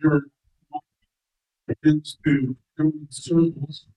your begins to go in circles,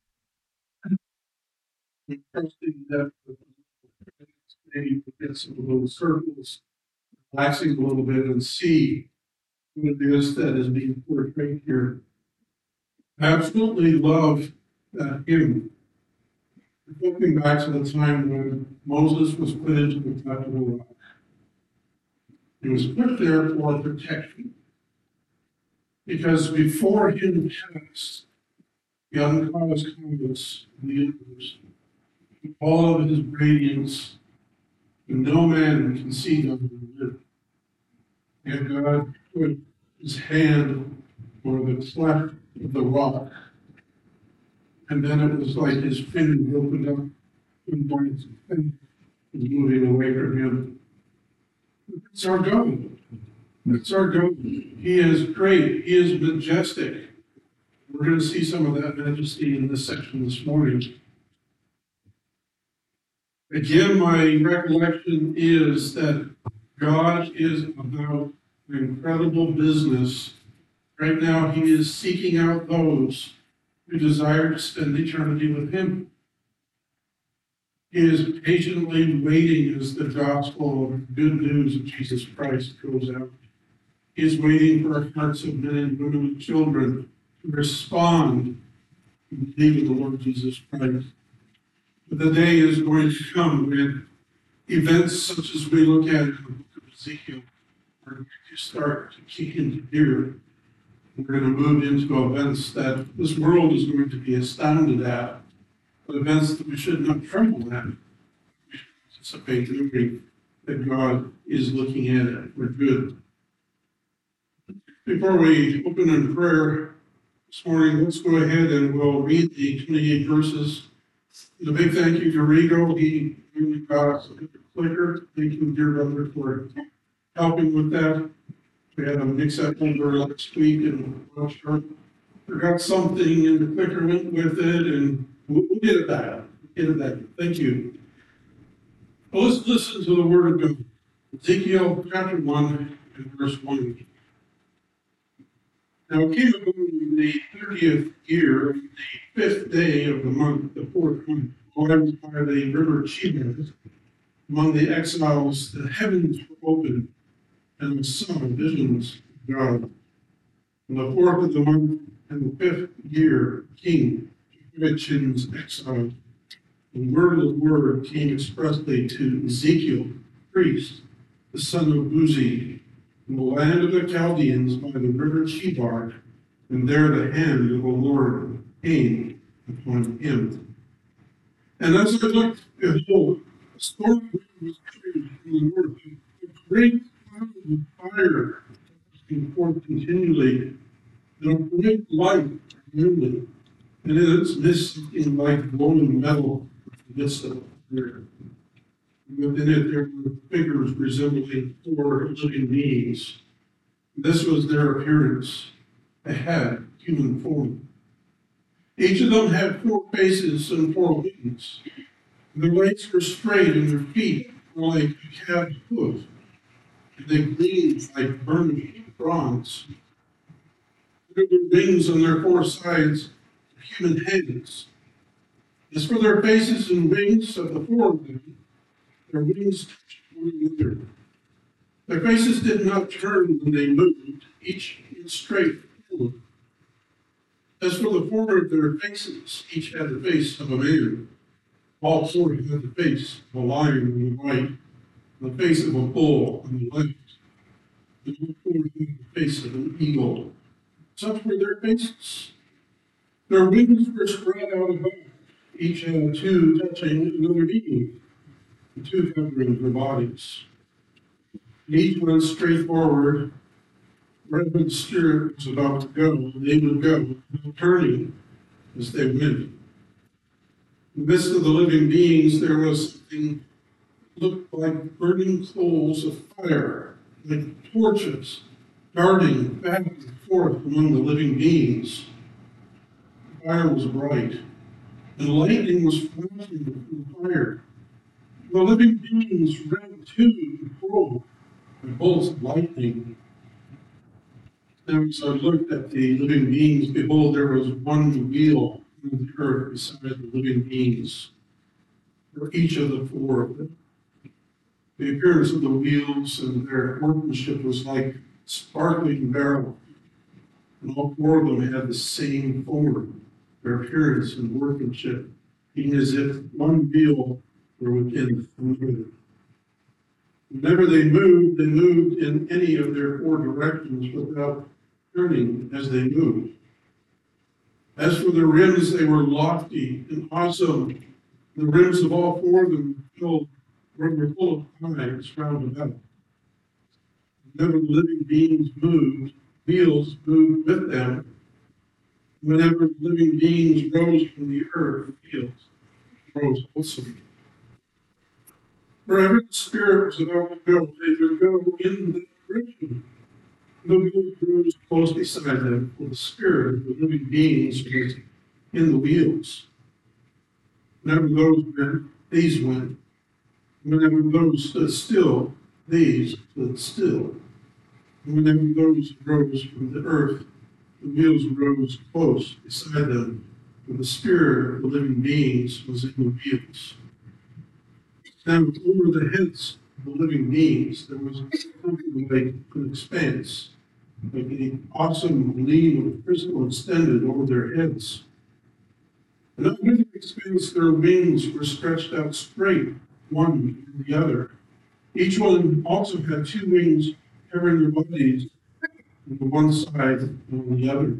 and trusting that maybe get some of those circles, relaxing a little bit and see what it is that is being portrayed here. I absolutely love that hymn. Looking back to the time when Moses was put into the cleft of the rock. He was put there for protection. Because before him passed the uncaused comets and the universe, all of his radiance, and no man can see God and live. And God put his hand over the cleft of the rock. And then it was like his finger opened up and moving away from him. It's our God. It's our God. He is great. He is majestic. We're going to see some of that majesty in this section this morning. Again, my recollection is that God is about an incredible business. Right now, he is seeking out those who desire to spend eternity with him. He is patiently waiting as the gospel of good news of Jesus Christ goes out. He is waiting for hearts of men and women and children to respond and believe in the Lord Jesus Christ. But the day is going to come when events such as we look at in the book of Ezekiel are going to start to kick into gear. We're going to move into events that this world is going to be astounded at, but events that we should not tremble at. We should anticipate knowing that God is looking at it for good. Before we open in prayer this morning, let's go ahead and we'll read the 28 verses. And a big thank you to Rigo. He really got us a good clicker. Thank you, dear brother, for helping with that. We had a mix-up over last week, and well, sure, forgot something, and the clicker went with it, and we'll get it back. Thank you. Well, let's listen to the Word of God. Ezekiel chapter 1 and verse 1. Now it came about in the 30th year, the 5th day of the month, the 4th month, while I was by the river Chebar, among the exiles, the heavens were opened, and I saw visions of God. In the 4th of the month, and the 5th year, King Jehoiachin's exile, the word of the Lord came expressly to Ezekiel, the priest, the son of Buzi, in the land of the Chaldeans by the river Chebar, and there the hand of the Lord came upon him. And as I looked, behold, a storm was coming from the north, a great cloud of fire coming forth continually, and a great light around it, and in its midst something like glowing metal in the midst of the fire. Within it there were figures resembling 4 living beings. This was their appearance. They had human form. Each of them had 4 faces and 4 wings. Their legs were straight and their feet were like a calf's hoof. They gleamed like burnished bronze. There were wings on their 4 sides of human heads. As for their faces and wings of the 4 of them, their wings touched one another. Their faces did not turn when they moved, each went straight forward. As for the 4 of their faces, each had the face of a man. All 4 had the face of a lion on the right, and the face of a bull on the left. And all 4 had the face of an eagle. Such were their faces. Their wings were spread out above. Each had 2 touching another being, and 2 covering their bodies. And each went straight forward. Wherever the spirit was about to go, they would go, turning as they went. In the midst of the living beings, there was something that looked like burning coals of fire, like torches, darting back and forth among the living beings. The fire was bright, and lightning was flashing from the fire. The living beings ran to and fro by bolts of lightning. And as I looked at the living beings, behold, there was one wheel on the earth beside the living beings, for each of the four of them. The appearance of the wheels and their workmanship was like sparkling beryl, and all four of them had the same form, their appearance and workmanship, being as if one wheel were within another. Whenever they moved in any of their four directions without turning as they moved. As for the rims, they were lofty and awesome. The rims of all four of them were full of eyes round about. Whenever the living beings moved, wheels moved with them. Whenever the living beings rose from the earth, wheels rose also. Wherever the Spirit was about to go, they would go in that direction. The wheels rose close beside them, for the Spirit of the living beings was in the wheels. Whenever those went, these went. Whenever those stood still, these stood still. And whenever those rose from the earth, the wheels rose close beside them, for the Spirit of the living beings was in the wheels. Now, over the heads of the living beings, there was something like an expanse, like an awesome gleam of crystal extended over their heads. And under the expanse, their wings were stretched out straight, one from the other. Each one also had two wings covering their bodies on one side and on the other.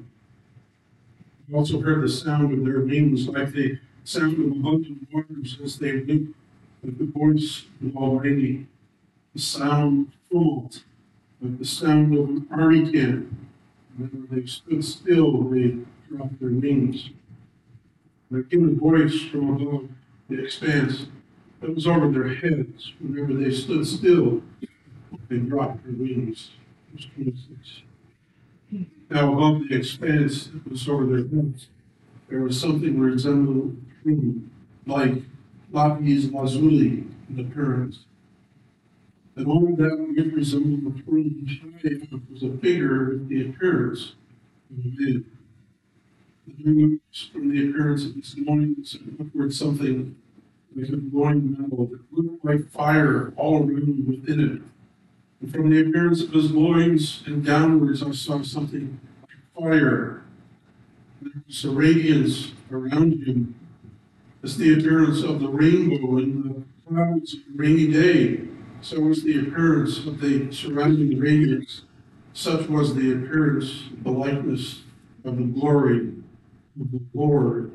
I also heard the sound of their wings like the sound of abundant waters as they leaped, like the voice of Almighty, the sound of tumult, like the sound of an army camp. Whenever they stood still, they dropped their wings. There came a voice from above the expanse that was over their heads. Whenever they stood still, they dropped their wings. Verse 26. Now above the expanse that was over their heads, there was something resembling a plume, like lapis lazuli in appearance. And all that which resembled a plume high was a figure with the appearance of a man. The man from the appearance of his loins and upward something like a glowing metal that looked like fire all around within it. And from the appearance of his loins and downwards, I saw something like fire. There was a radiance around him, as the appearance of the rainbow in the clouds of a rainy day. So was the appearance of the surrounding radiance. Such was the appearance, the likeness of the glory of the Lord.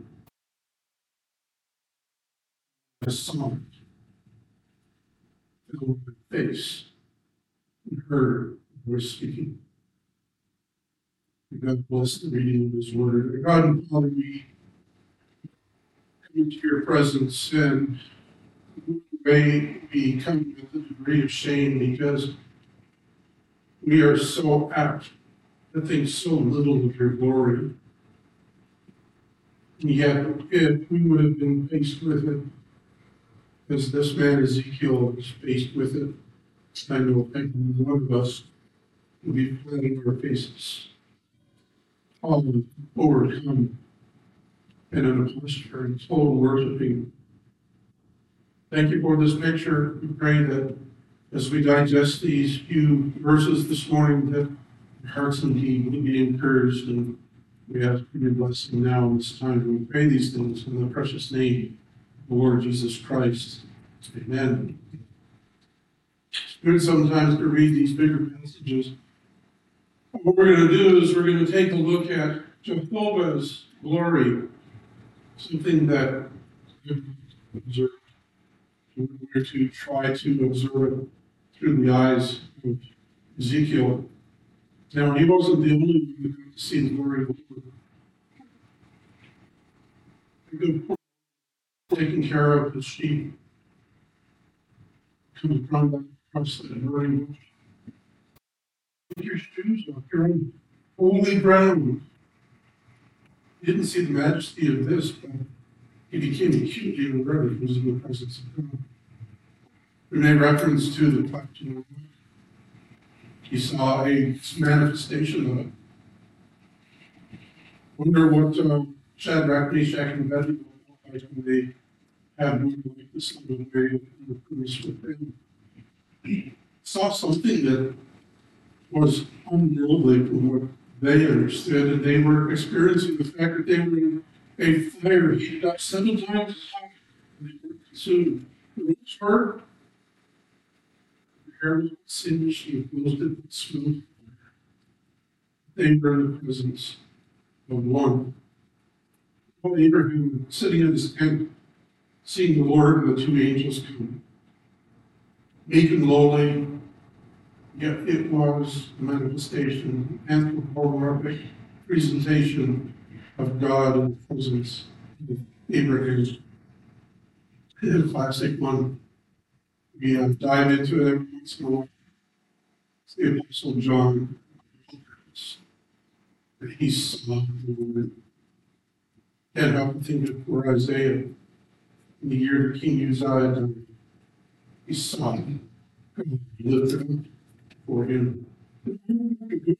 I saw it, filled my face, and heard the voice speaking. May God bless the reading of His Word. God and Father, we come into your presence, and may we come with a degree of shame because we are so apt to think so little of your glory. And yet, if we would have been faced with it, as this man Ezekiel was faced with it, I know every one of us would be flat on our faces, all overcome and in a posture and total worshiping. Thank you for this picture. We pray that as we digest these few verses this morning, that our hearts indeed will be encouraged, and we ask for your blessing now in this time. We pray these things in the precious name of the Lord Jesus Christ. Amen. It's good sometimes to read these bigger passages. What we're going to do is we're going to take a look at Jehovah's glory, something that we've observed. We're going to try to observe it through the eyes of Ezekiel. Now, he wasn't the only one who got to see the glory of the Lord. Taking care of his sheep, comes across the burning bush. Take your shoes off, you're on holy ground. He didn't see the majesty of this, but he became acutely aware that he was in the presence of God. We made reference to the cleft in the rock. He saw a manifestation of it. Wonder what Shadrach, Meshach, and Abednego looked like when they had one like this little way in the cruise with them. Saw something that was unworldly from what they understood, and they were experiencing the fact that they were in a fire heated up 7 times as hot, and they were consumed. The roots hurt, the hair was singed, and wilted with smoke. They were in the presence of one. While Abraham, sitting in his tent, seeing the Lord and the 2 angels come, meek and lowly, yet it was a manifestation, anthropomorphic presentation of God in the presence of Abraham. A classic one. We dive into it every once in a while. It's the Apostle John. He saw the Lord. Can't help but think of poor Isaiah. In the year the King Uzziah died, he saw him. He lifted up for him. What do I have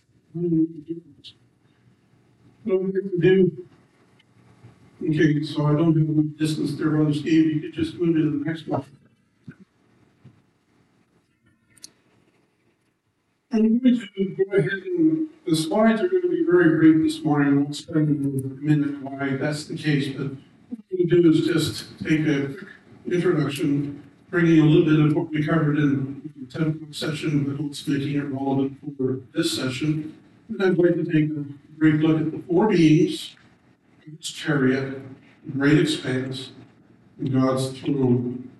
to do? Okay, so I don't have enough distance there, Brother Steve. You could just move to the next one. I'm going to go ahead and the slides are going to be very brief this morning. I won't spend a minute why that's the case, but what I'm going to do is just take a quick introduction, bringing a little bit of what we covered in the 10th session, but also making it relevant for this session. And I'd like to take a brief look at the 4 beings, God's chariot, the great expanse, and God's throne.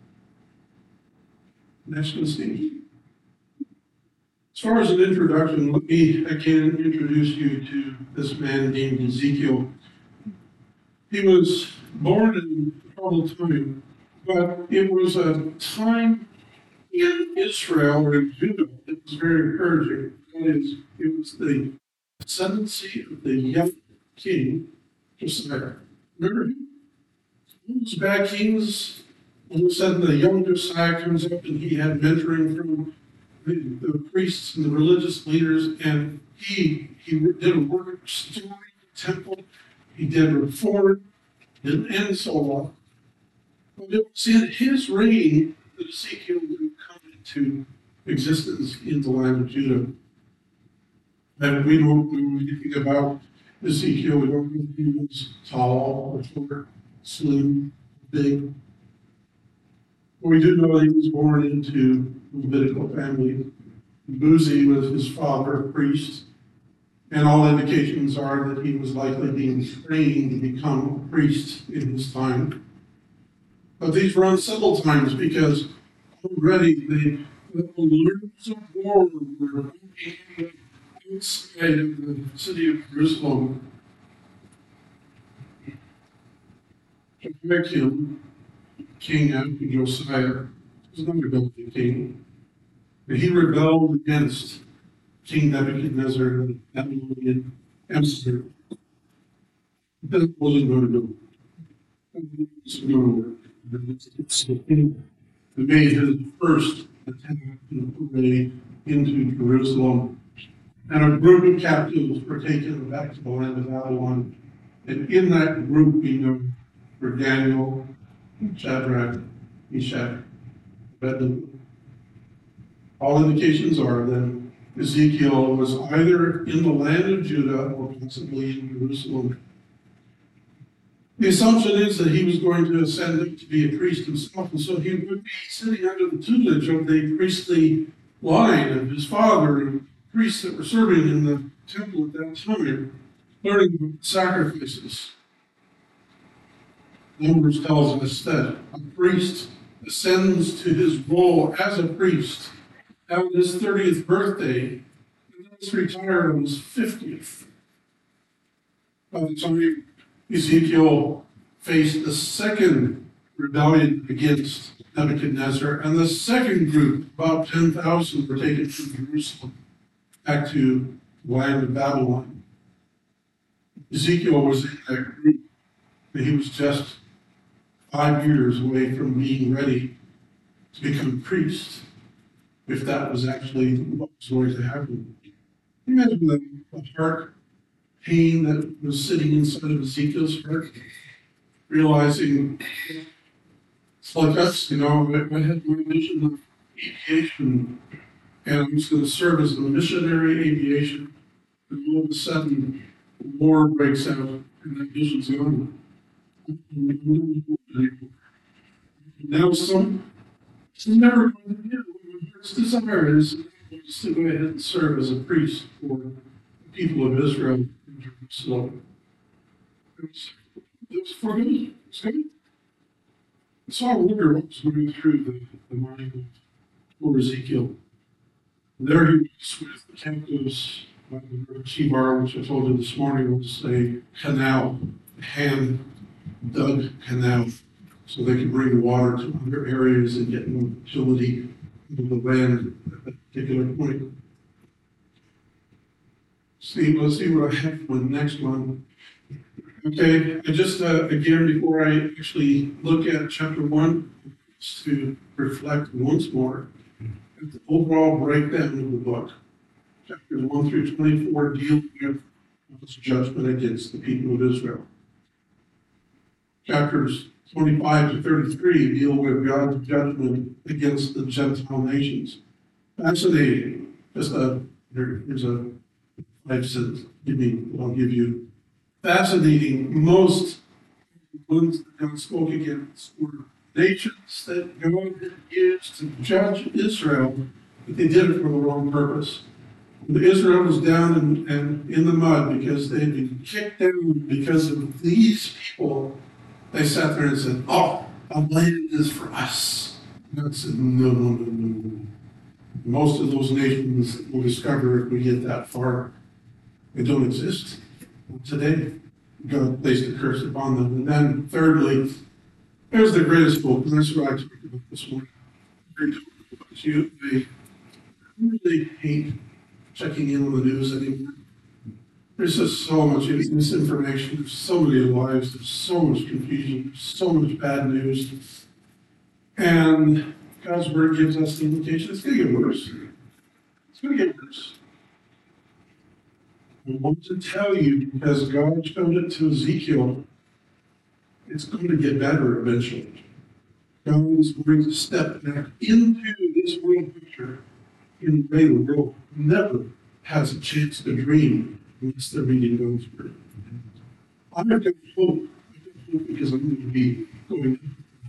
Next one, Steve. As far as an introduction, let me again introduce you to this man named Ezekiel. He was born in a troubled time, but it was a time in Israel or in Judah that was very encouraging. That is, it was the ascendancy of the young king, Josiah. Remember him? All those bad kings, all of a sudden the young Josiah comes up and he had mentoring from the priests and the religious leaders, and he did a work restoring the temple. He did reform, and so on. But it was in his reign that Ezekiel would come into existence in the land of Judah. And we don't know anything about Ezekiel. We don't know if he was tall or short, slim, big. But we do know he was born into a Levitical family. Buzi was his father, a priest, and all indications are that he was likely being trained to become a priest in his time. But these were unsettled times because already the alarms of war were outside of the city of Jerusalem. Jehoiakim, king after Josiah, was not a godly king. And he rebelled against King Nebuchadnezzar and the Babylonian Empire. That wasn't going to do it. It wasn't going to work. He made his first attack and foray into Jerusalem. And a group of captives were taken back to the land of Babylon. And in that group, we know were Daniel, Shadrach, Meshach, Abednego. All indications are that Ezekiel was either in the land of Judah or possibly in Jerusalem. The assumption is that he was going to ascend up to be a priest himself, and so he would be sitting under the tutelage of the priestly line of his father and priests that were serving in the temple at that time, learning sacrifices. Numbers tells us that a priest ascends to his role as a priest on his 30th birthday, and then was retired on his 50th. By the time Ezekiel faced the second rebellion against Nebuchadnezzar, and the second group, about 10,000, were taken from Jerusalem back to the land of Babylon. Ezekiel was in that group, and he was just 5 years away from being ready to become a priest, if that was actually what was going to happen. Imagine the heart pain that was sitting inside of Ezekiel's heart, realizing it's like us, I had my vision of aviation, and I was going to serve as a missionary aviation, and all of a sudden, war breaks out, and that vision's gone. Now it's never going to be what my heart's desire is to go ahead and serve as a priest for the people of Israel in Jerusalem. It was for me. It's good. So I wonder what was going through the mind of poor Ezekiel. There he was with the captives by the river Chebar, which I told you this morning was a canal, a hand-dug canal, so they could bring water to other areas and get more utility into the land at that particular point. Let's see what I have for the next one. Okay, I just, again, before I actually look at chapter 1, just to reflect once more at the overall breakdown of the book. Chapters 1 through 24 deal with God's judgment against the people of Israel. Chapters 25 to 33 deal with God's judgment against the Gentile nations. Fascinating. Here's a 5 cents. I'll give you. Fascinating. Most ones that God spoke against were nations that God used to judge Israel, but they did it for the wrong purpose. When Israel was down and in the mud because they had been kicked down because of these people, they sat there and said, "Oh, our land is for us." And God said, no. Most of those nations we'll discover if we get that far, they don't exist today. God placed a curse upon them. And then thirdly, here's the greatest book, and that's what I talked about this morning. They really hate checking in on the news anymore. There's just so much misinformation, there's so many lies, there's so much confusion, there's so much bad news. And God's word gives us the indication it's going to get worse. It's going to get worse. I want to tell you, because God showed it to Ezekiel, it's going to get better eventually. God is going to step back into this world picture in a way the world never has a chance to dream unless they're reading God's word. I've got hope. I've got hope because I'm going to be going.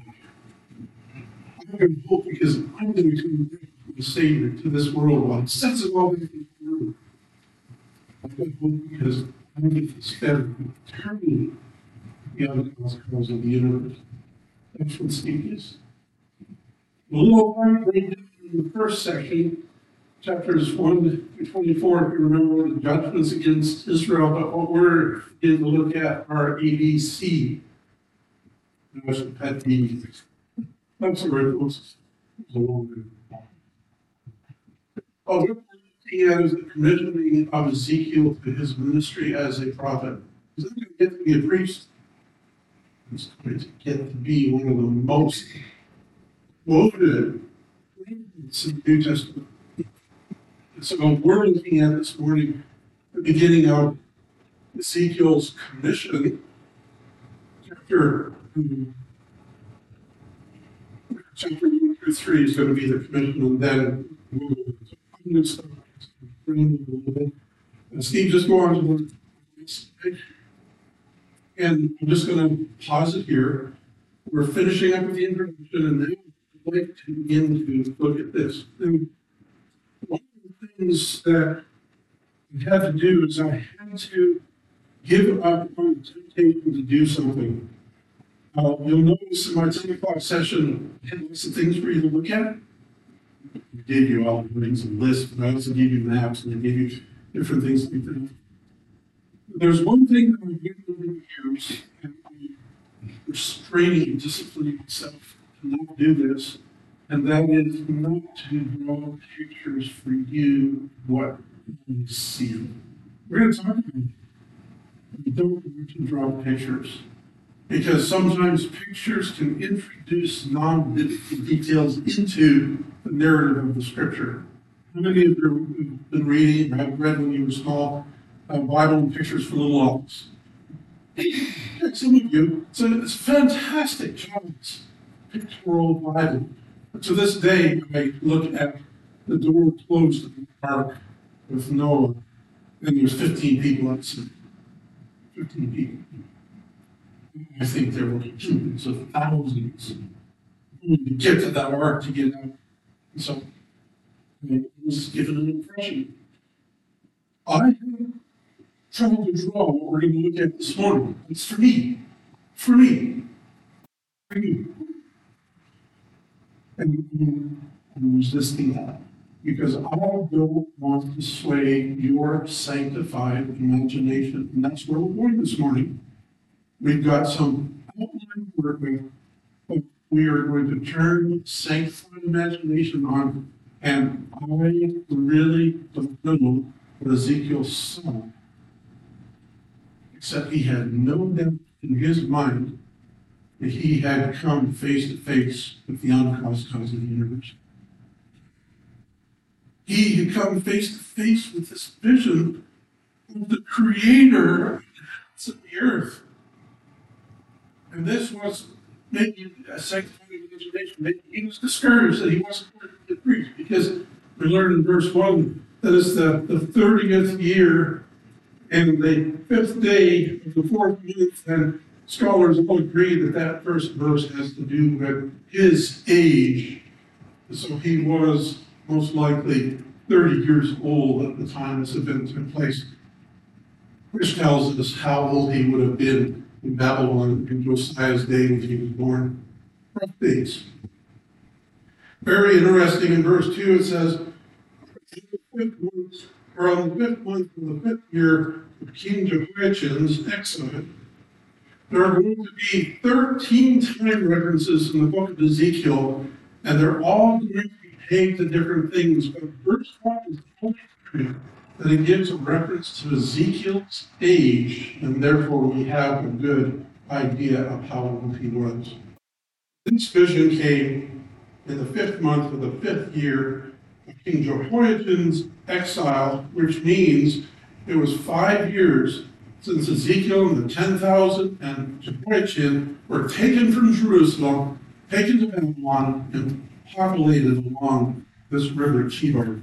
I've got hope because I'm going to come back the Savior to this world while it sets it all back in the world. I've got hope because I get to spend eternity beyond the cosmos of the universe. That's what Steve is. A little hard in the first section, chapters 1 to 24, if you remember the judgments against Israel, but what we're going to look at are ABC. That's what pet peeves. That's the word, folks. It's a long word. Oh, what we're looking at is the commissioning of Ezekiel to his ministry as a prophet. He's not going to get to be a priest. He's going to get to be one of the most quoted prophets in the New Testament. So we're looking at this morning the beginning of Ezekiel's commission, chapter 1 through 3 is going to be the commission, and then we'll go into I'm going to start a little bit. Steve, just go on to this. And I'm just going to pause it here. We're finishing up with the introduction, and then I'd like to begin to look at this. And one of the things that I had to do is I had to give up on the temptation to do something. You'll notice in my 10 o'clock session, I had lots of things for you to look at. I gave you all things and lists, but I also gave you maps and I gave you different things to do. There's one thing that I've given over the years, and I'm restraining and disciplining myself to not do this, and that is not to draw pictures for you what you see. We're going to talk about it. We don't want to draw pictures, because sometimes pictures can introduce non-biblical details into the narrative of the scripture. How many of you have been reading or have read when you were small Bible pictures for little elves. Some of you, so it's fantastic John's pictorial Bible. But to this day, I look at the door closed in the ark with Noah, and there's 15 people outside. 15 people. I think there were hundreds of thousands to get to that ark to get out. And so it was given an impression. I have trouble to draw what we're going to look at this morning. It's for me. For me. For you. And I'm resisting that. Because I don't want to sway your sanctified imagination. And that's where we're going this morning. We've got some outline to work with, but we are going to turn sanctified imagination on. And I really don't know what Ezekiel saw. Except he had no doubt in his mind that he had come face to face with the uncaused cause of the universe. He had come face to face with this vision of the Creator of the earth. And this was maybe a sanctified imagination. Maybe he was discouraged that he wasn't going to preach, because we learn in verse 1 that it's the 30th year and the 5th day of the 4th month, and scholars all agree that that first verse has to do with his age. So he was most likely 30 years old at the time this event took place, which tells us how old he would have been in Babylon in Josiah's day when he was born. Rough days. Very interesting in verse 2, it says, on the 5th month of the 5th year of King Jehoiachin's exile, there are going to be 13 time references in the book of Ezekiel, and they're all going to be paid to different things. But verse 1 is only that it gives a reference to Ezekiel's age, and therefore we have a good idea of how old he was. This vision came in the 5th month of the 5th year of King Jehoiachin's exile, which means it was 5 years since Ezekiel and the 10,000 and Jehoiachin were taken from Jerusalem, taken to Babylon, and populated along this river Chebar.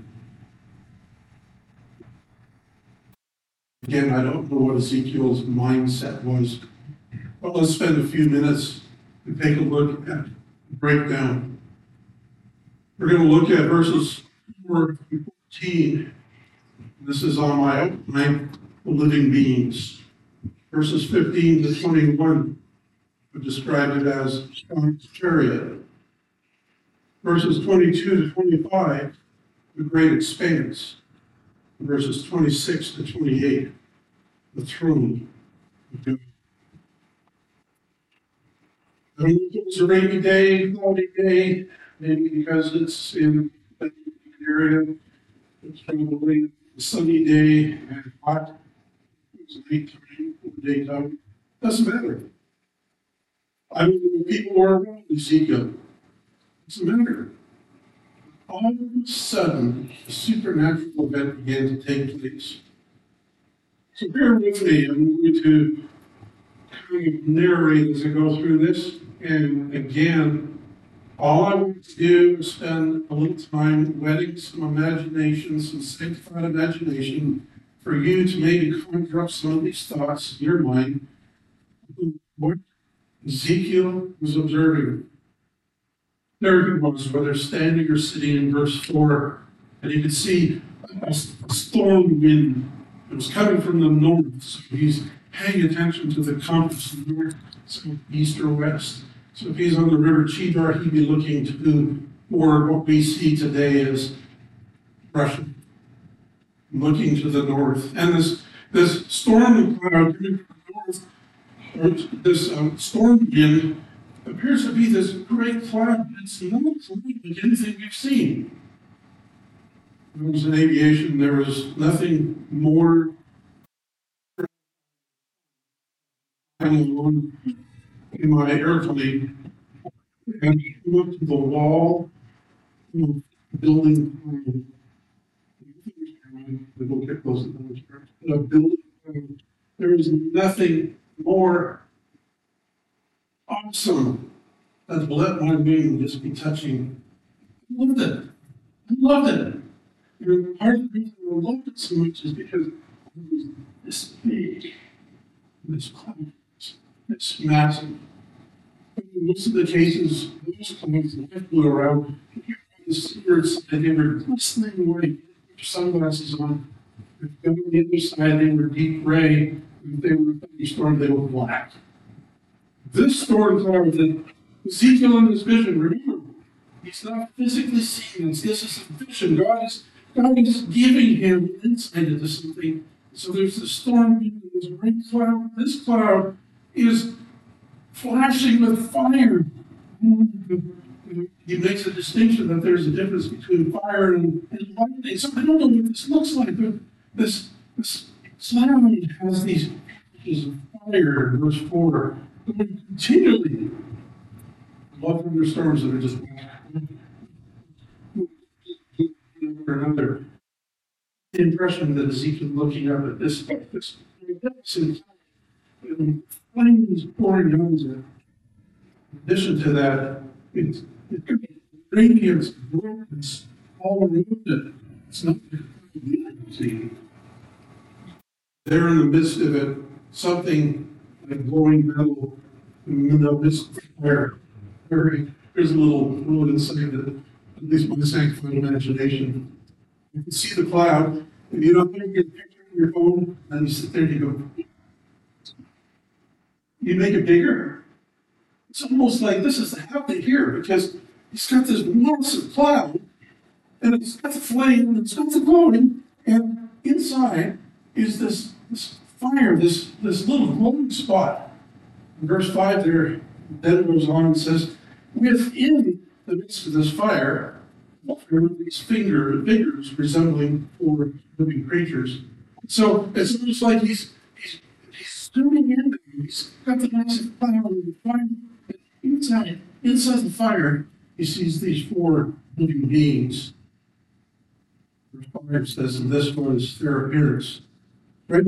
Again, I don't know what Ezekiel's mindset was, but let's spend a few minutes and take a look at the breakdown. We're going to look at verses 4 and 14. This is on my outline, the living beings. Verses 15 to 21 would describe it as God's chariot. Verses 22 to 25, the great expanse. Verses 26 to 28, the throne of God. I don't know if it was a rainy day, cloudy day, maybe because it's in the area. It's probably a sunny day and hot. It was late time or daytime. Doesn't matter. I don't know if people were around Ezekiel. Doesn't matter. All of a sudden, a supernatural event began to take place. So bear with me. I'm going to kind of narrate as I go through this. And again, all I want to do is spend a little time whetting some imagination, some sanctified imagination, for you to maybe conjure up some of these thoughts in your mind. What Ezekiel was observing. There he was, whether standing or sitting in verse 4, and you could see a storm wind that was coming from the north. So he's paying attention to the compass, north, south, east, or west. So if he's on the river Chebar, he'd be looking to more what we see today as Russia, looking to the north. And this storm cloud coming from the north, or this storm wind, appears to be this great cloud. It's not like anything we've seen. When I was in aviation, there was nothing more in my airplane. And you look to the wall of the building. We will get close to the building There is nothing more awesome than to let my wing just be touching. I loved it. I loved it. And part of the reason I loved it so much is because it was this big, this cloud, this massive. In most of the cases, those clouds that I flew around, you the seabird side, they were glistening white, with sunglasses on. If they were on the other side, they were deep gray. If they were a thunderstorm, they were black. This storm cloud that Ezekiel in his vision, remember, he's not physically seeing this. This is a vision. God is giving him insight into something. So there's the storm, this rain cloud. This cloud is flashing with fire. He makes a distinction that there's a difference between fire and lightning. So I don't know what this looks like, but this cloud has these patches of fire in verse 4. And continually, I love thunderstorms that are just another. The impression that Ezekiel looking up at this magnificent flames pouring out of it. In addition to that, it could be radiance, brightness all around it. It's not see. There in the midst of it, something like glowing metal in the midst of fire. There's a little insight that, at least my sanctified imagination, you can see the cloud, and you don't think you get a picture on your phone, and you sit there and you go, you make it bigger. It's almost like this is happening here, because he's got this massive cloud, and it's got the flame, and it's got the glowing, and inside is this fire, this little glowing spot. In verse 5 there, then it goes on and says, within the midst of this fire, there were these fingers resembling four living creatures. So it's almost like he's zooming in there. He's got the massive cloud and the fire. And inside the fire, he sees these four living beings. Verse 5 says, and this was their appearance. Right?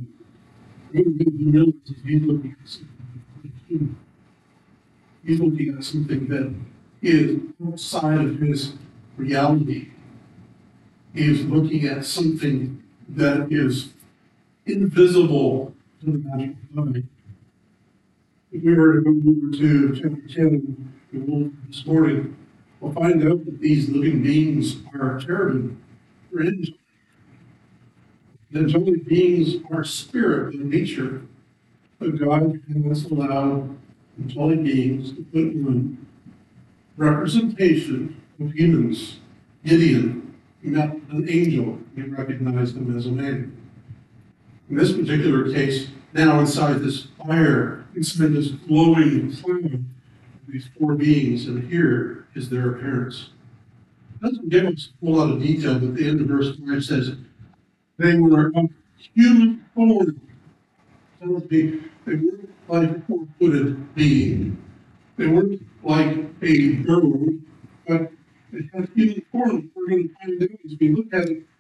He's looking at something that is outside of his reality. He is looking at something that is invisible to the natural eye. If we were to go over to chapter 10 this morning, we'll find out that these living beings are cherubim, or angels. The angelic beings are spirit in nature, but God has allowed angelic beings to put on representation of humans. Gideon, not an angel, we recognize him as a man. In this particular case, now inside this fire, inside this glowing cloud, these four beings, and here is their appearance. It doesn't give us a whole lot of detail, but the end of verse 5 says, they were of human form. They weren't like a four-footed being. They weren't like a bird, but they had human form. We're going to find out as we look at it.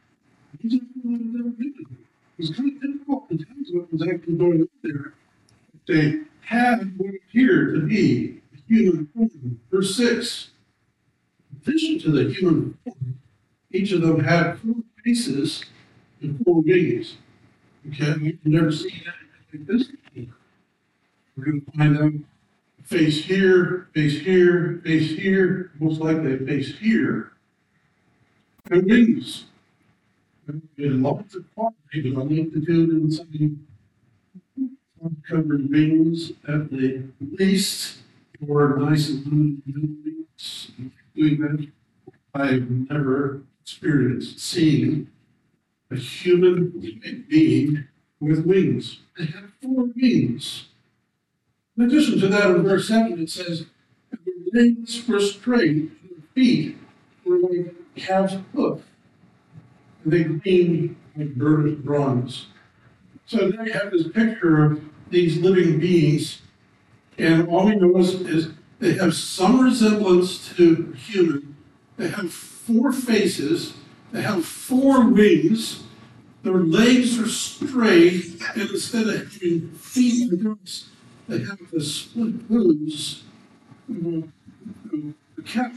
It was kind of difficult to tell what was actually going on there. They had what appeared to be a human form. Verse 6. In addition to the human form, each of them had four faces and four wings. Okay, we've never seen anything like this before. We're going to find out face here, face here, face here, most likely a face here, and wings. And lots of quality, but I like to do it in some covered wings at the least, or nice and wings. Doing that, I've never experienced seeing a human being with wings. They have four wings. In addition to that, in verse 7, it says, their legs were straight, and their feet were like calves' hoof. And they gleamed like burnished bronze. So there you have this picture of these living beings, and all we know is they have some resemblance to human. They have four faces. They have four wings. Their legs are straight, and instead of having feet and ducks, they have the split hooves of the cat.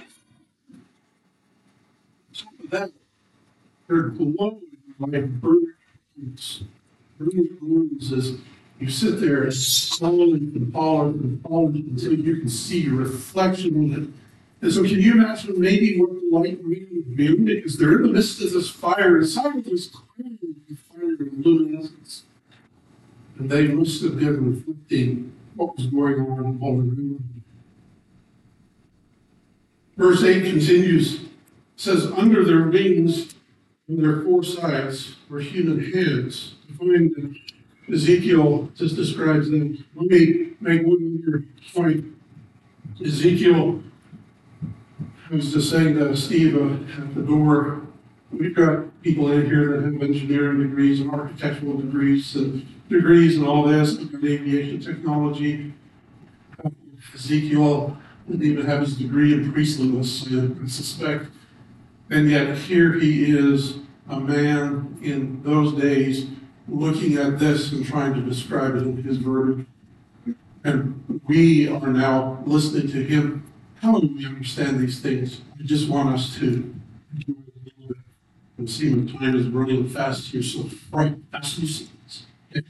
Some of that, they're glowing like burning coals. Burning coals is you sit there and polish until you can see your reflection in it. And so can you imagine maybe what the light really would be? Because they're in the midst of this fire, and some of this clearly fire and luminescence. And they must have been reflecting what was going on all around them. Verse 8 continues, says, under their wings on their four sides were human hands. To find that Ezekiel just describes them. Let me make one other point. Ezekiel, I was just saying to Steve at the door, we've got people in here that have engineering degrees and architectural degrees and all this, and aviation technology. Ezekiel didn't even have his degree in priestliness, I suspect. And yet here he is, a man in those days, looking at this and trying to describe it in his verbiage. And we are now listening to him. How do we understand these things? I just want us to and see when time is running fast here, so right, fast you. Okay.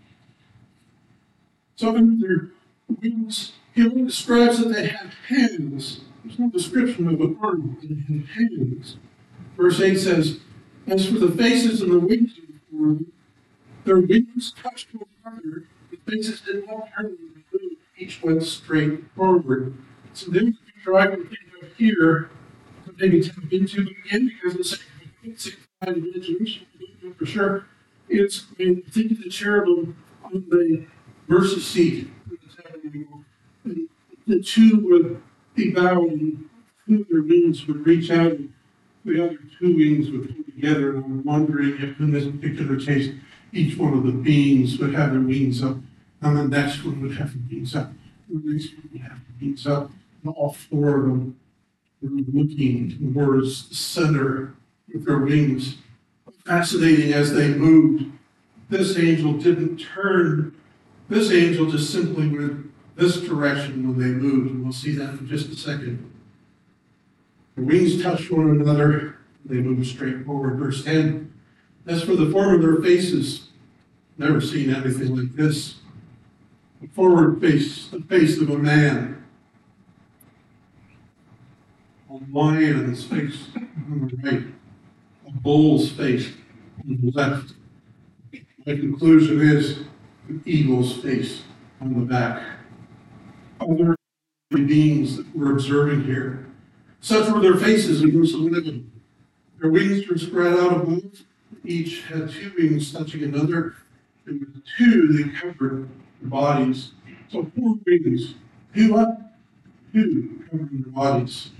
So under their wings, he only describes that they have hands. There's no description of an arm, but they have hands. Verse 8 says, as for the faces and the wings of the form, their wings touched one another, the faces did not turn and move, each went straight forward. So then the picture I can think of here, to maybe tap into, but again, because the same imagination, I don't know for sure, is when you think of the cherubim on the mercy seat in the tabernacle, and the two would be bowed, and two of their wings would reach out, and the other two wings would come together, and I'm wondering if in this particular case, each one of the beings would have their wings up, and the next one would have their wings up, and the next one would have their wings up, and all four of them were looking towards the center with their wings. Fascinating as they moved. This angel didn't turn. This angel just simply went this direction when they moved, and we'll see that in just a second. The wings touched one another. They moved straight forward. Verse 10. As for the form of their faces, never seen anything like this. The forward face, the face of a man. A lion's face on the right. A bull's face on the left. My conclusion is an eagle's face on the back. Other beings that we're observing here. Such were their faces in verse 11. Their wings were spread out above. Each had two wings touching another. And with two, they covered their bodies. So four wings. Two up, two covering their bodies.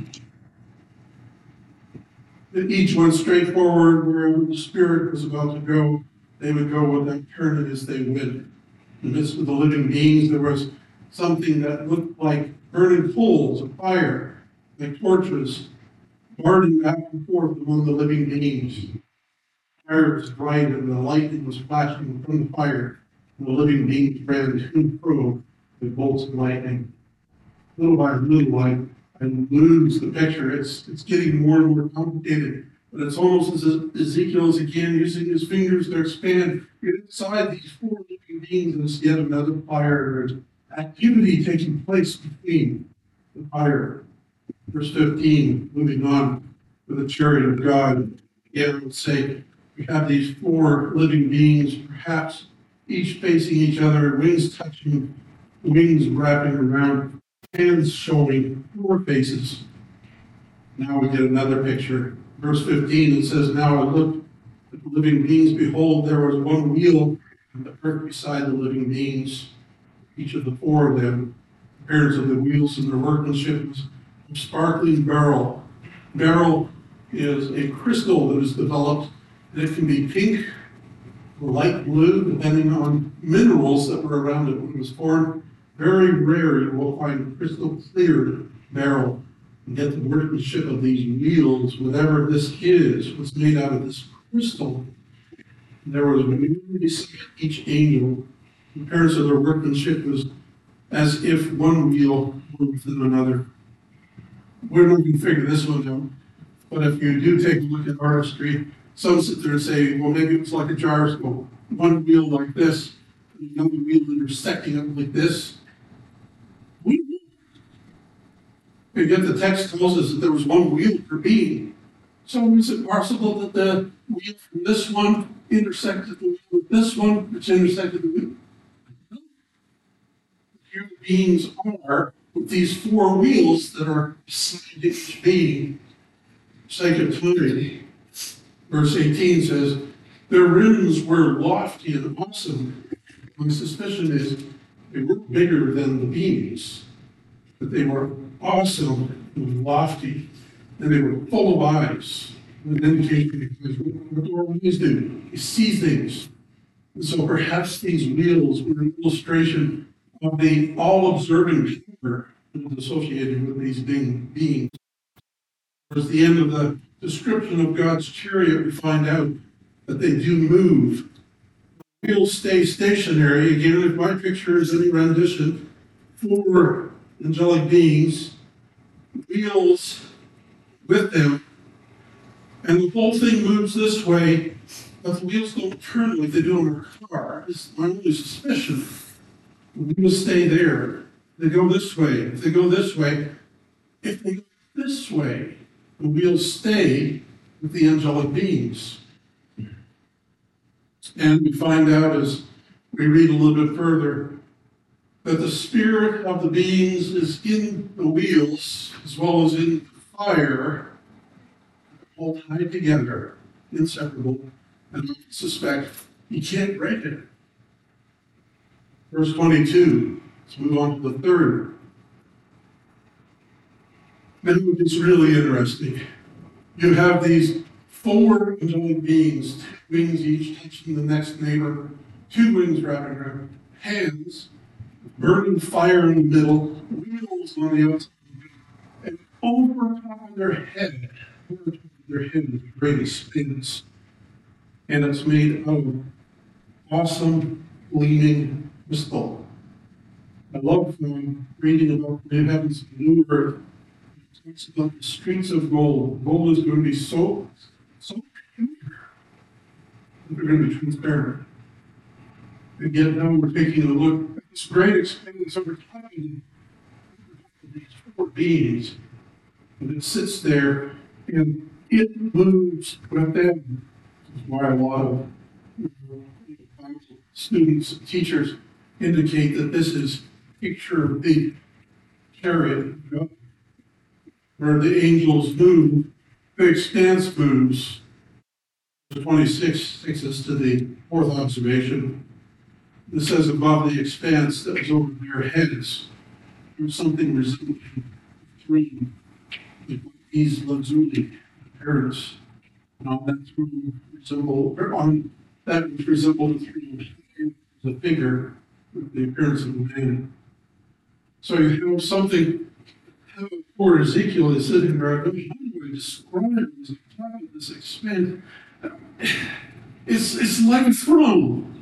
Each went straight forward wherever the Spirit was about to go. They would go with that turn as they went. In the midst of the living beings, there was something that looked like burning coals of fire, like torches, darting back and forth among the living beings. The fire was bright and the lightning was flashing from the fire, and the living beings ran to and fro with bolts of lightning. Little by little, I lose the picture. It's getting more and more complicated. But it's almost as if Ezekiel is again using his fingers to expand. Inside these four living beings, there's yet another fire. There's activity taking place between the fire. Verse 15, moving on with the chariot of God. Again, I would say we have these four living beings, perhaps each facing each other, wings touching, wings wrapping around, hands showing four faces. Now we get another picture. Verse 15, it says, now I looked at the living beings. Behold, there was one wheel on the earth beside the living beings. Each of the four of them, the appearance of the wheels and their workmanship was a sparkling beryl. Beryl is a crystal that is developed, and it can be pink or light blue, depending on minerals that were around it when it was formed. Very rare you will find crystal clear beryl. And yet the workmanship of these wheels, whatever this is, was made out of this crystal. There was one beside each angel. The appearance of their workmanship was as if one wheel were within another. We're not going to figure this one out. But if you do take a look at artistry, some sit there and say, well, maybe it was like a gyroscope. One wheel like this, and another wheel intersecting it like this. And yet the text tells us that there was one wheel per being. So is it possible that the wheel from this one intersected the wheel with this one, which intersected the wheel? Human beings are with these four wheels that are assigned to each being. Second Timothy, verse 18 says, their rims were lofty and awesome. My suspicion is they were bigger than the beings, but they were awesome and lofty, and they were full of eyes. An indication what do our eyes do? They see things. And so perhaps these wheels were an illustration of the all-observing power that is associated with these beings. Towards the end of the description of God's chariot, we find out that they do move. Wheels stay stationary. Again, if my picture is any rendition, four angelic beings, wheels with them, and the whole thing moves this way, but the wheels don't turn like they do in a car. It's my only suspicion. The wheels stay there. They go this way. If they go this way, if they go this way, the wheels stay with the angelic beings. And we find out as we read a little bit further that the spirit of the beings is in the wheels as well as in the fire, all tied together, inseparable, and I suspect you can't break it. Verse 22, let's move on to the third. Then it gets really interesting. You have these four angelic beings, two wings each touching the next neighbor, two wings wrapping around, hands, burning fire in the middle, wheels on the outside, and over top of their head is a great expanse. And it's made of awesome, gleaming crystal. I love reading about the new heavens and new earth. It talks about the streets of gold. Gold is going to be so pure that they're going to be transparent. Again, now we're taking a look at this great expanse over top of these four beings. And it sits there and it moves with them. This is why a lot of students and teachers indicate that this is a picture of the chariot, where the angels move, the expanse moves. Verse 26 takes us to the fourth observation. It says above the expanse that was over their heads, there was something resembling a throne, like these lazuli appearance. And on that throne resembled, or on that which resembled a throne, the figure with the appearance of a man. So you have something, poor Ezekiel is sitting there, how do I describe it as a top of this expanse? It's like a throne.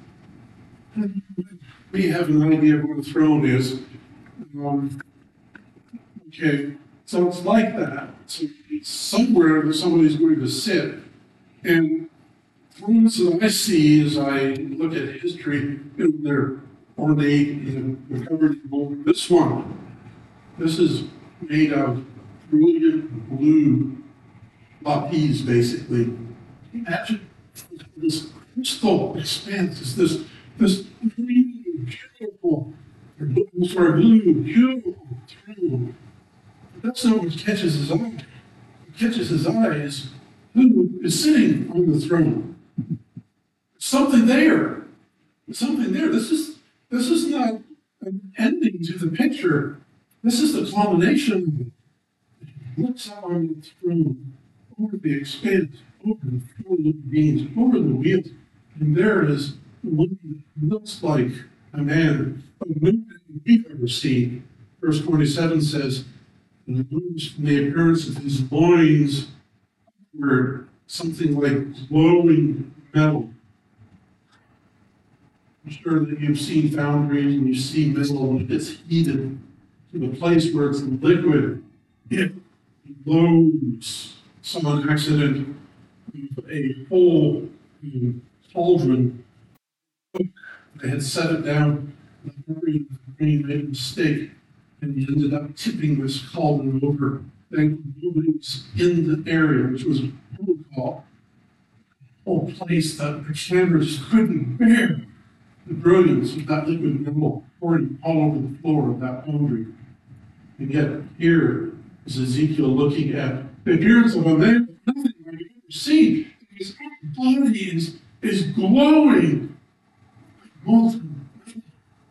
We have an idea of what a throne is. Okay, so it's like that. So it's somewhere that somebody's going to sit. And thrones that I see as I look at history, they're ornate and they're covered in gold. This is made of brilliant blue lapis, basically. Imagine this crystal expanse, is this green, beautiful, beautiful throne. That's not what catches his eye. What catches his eye is who is sitting on the throne. Something there. Something there. This is not an ending to the picture. This is the culmination. He looks out on the throne, over the expanse, over the four living beings, over the wheels, and there is one that looks like a man, a man we've ever seen. Verse 27 says, and it moves from the appearance of his loins were something like glowing metal. I'm sure that you've seen foundries and you see metal when it gets heated to the place where it's liquid. It blows. Some accident, a whole cauldron. They had set it down. The grain made a mistake, and he ended up tipping this cauldron over. And buildings in the area, which was a protocol, whole place that the cameras couldn't bear the brilliance of that liquid metal pouring all over the floor of that foundry. And yet here is Ezekiel looking at the appearance of a man with nothing I've ever seen. His body is glowing like molten metal.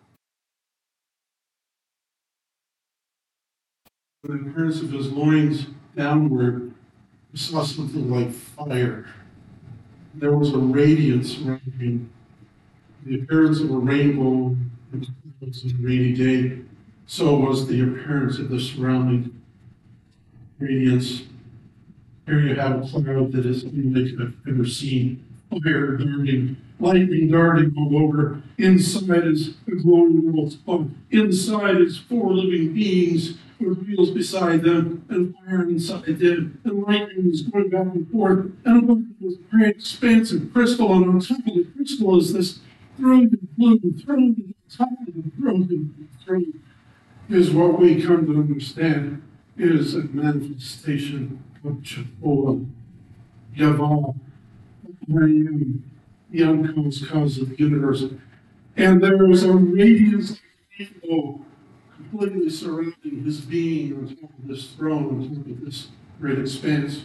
The appearance of his loins downward, we saw something like fire. There was a radiance around him. The appearance of a rainbow in a rainy day. So was the appearance of the surrounding radiance. Here you have a cloud that is unlike I've ever seen. Fire darting, lightning darting all over. Inside is a glowing metal spot. Inside is four living beings with wheels beside them, and fire inside them, and lightning is going back and forth, and above this great expanse of crystal, and on top of the crystal is this throne of blue, throne on top of the throne is what we come to understand is a manifestation of Jehovah, Yahweh, I am the unconscious cause of the universe. And there is a radiance of rainbow completely surrounding his being on top of this throne, on top of this great expanse.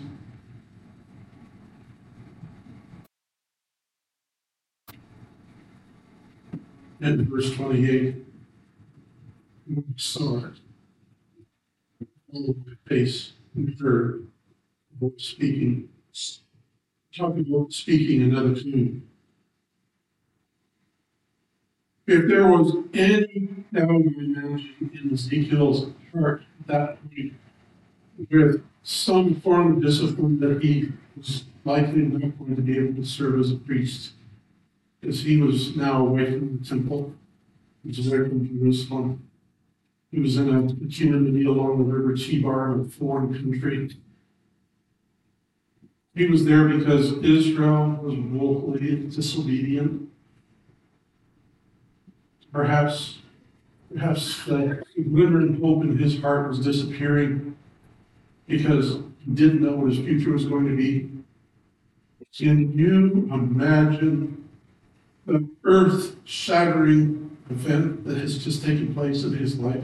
And verse 28, when I saw it, all of my face and heard the voice speaking. Talking about speaking another tongue. If there was any doubt, I imagine, in Ezekiel's heart that week, with some form of discipline that he was likely not going to be able to serve as a priest, because he was now away from the temple, which is away from Jerusalem. He was in a community along the river Chebar in a foreign country. He was there because Israel was woefully disobedient. Perhaps the glimmer and hope in his heart was disappearing because he didn't know what his future was going to be. Can you imagine the earth-shattering event that has just taken place in his life?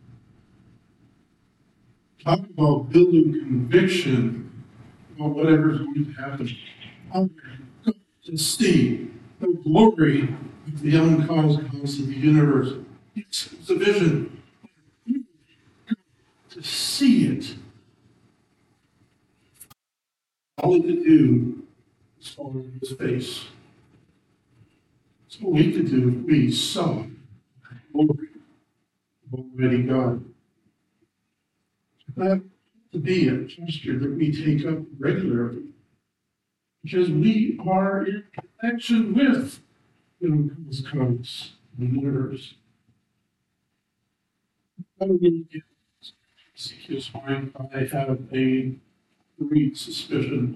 Talk about building conviction about whatever's going to happen. I'm going to see the glory of the uncaused cause of the universe. It's a vision. To see it. All he could do is fall on his face. That's all we could do if we saw the glory of Almighty God. That to be a gesture that we take up regularly, because we are in connection with the unconscious cause of the universe. How do we get Ezekiel's mind? I have a great suspicion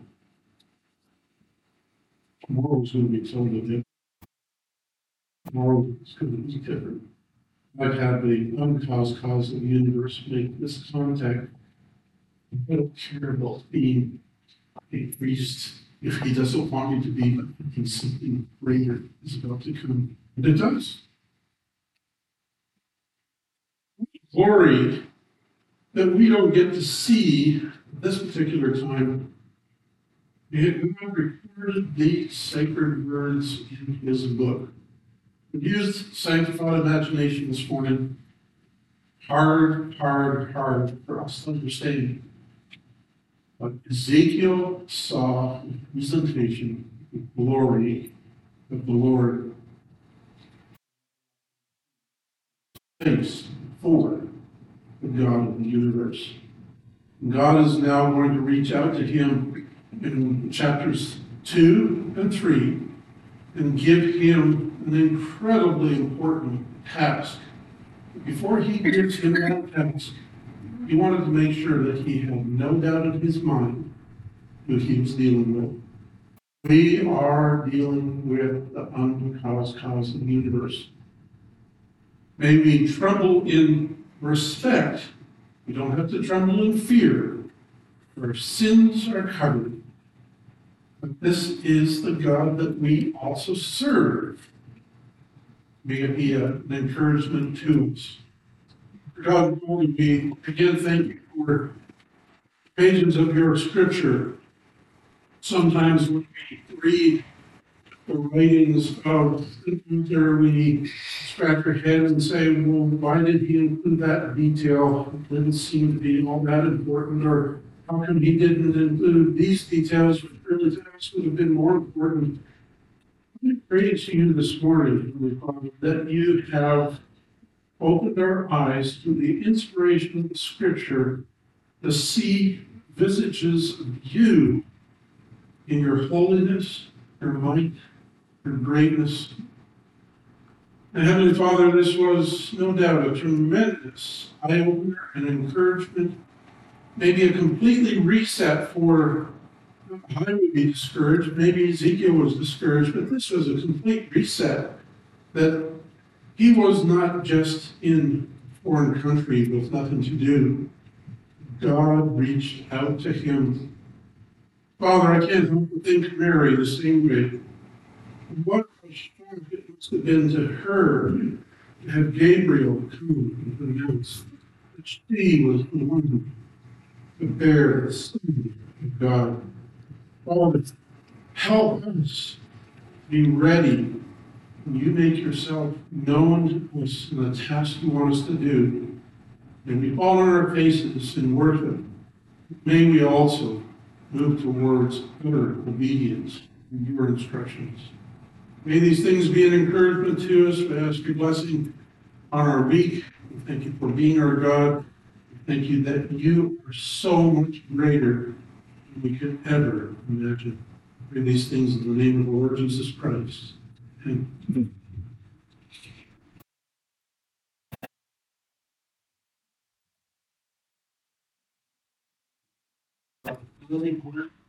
tomorrow's going to be totally different. Tomorrow is going to be different. I've had the uncaused cause of the universe make this contact. I don't care about being a priest if he doesn't want me to be, but I think something greater is about to come. And it does. Glory that we don't get to see at this particular time. God recorded these sacred words in his book. We used sanctified imagination this morning. Hard for us to understand. But Ezekiel saw the presentation, the glory of the Lord. Face for the God of the universe. God is now going to reach out to him in chapters 2 and 3 and give him an incredibly important task. Before he gives him that task, he wanted to make sure that he had no doubt in his mind who he was dealing with. We are dealing with the uncaused cause of the universe. May we tremble in respect. We don't have to tremble in fear. Our sins are covered. But this is the God that we also serve. May it be an encouragement to us. God, we again thank you for pages of your scripture. Sometimes when we read the writings of Luther, we scratch our head and say, well, why did he include that detail? It didn't seem to be all that important. Or how come he didn't include these details, which really to us would have been more important? I praise to you this morning, Heavenly Father, that you have opened our eyes to the inspiration of the scripture to see visages of you in your holiness, your might, your greatness. And Heavenly Father, this was no doubt a tremendous eye-opener and encouragement, maybe a completely reset for I would be discouraged, maybe Ezekiel was discouraged, but this was a complete reset that he was not just in a foreign country with nothing to do. God reached out to him. Father, I can't help but think of Mary the same way. What a shock it must have been to her to have Gabriel come and announce that she was the one to bear the Son of God. Father, help us be ready when you make yourself known to us in the task you want us to do. And we fall on our faces in worship. May we also move towards utter obedience in your instructions. May these things be an encouragement to us. We ask your blessing on our week. We thank you for being our God. We thank you that you are so much greater than we could ever imagine. Pray these things in the name of the Lord Jesus Christ. Amen. Really important.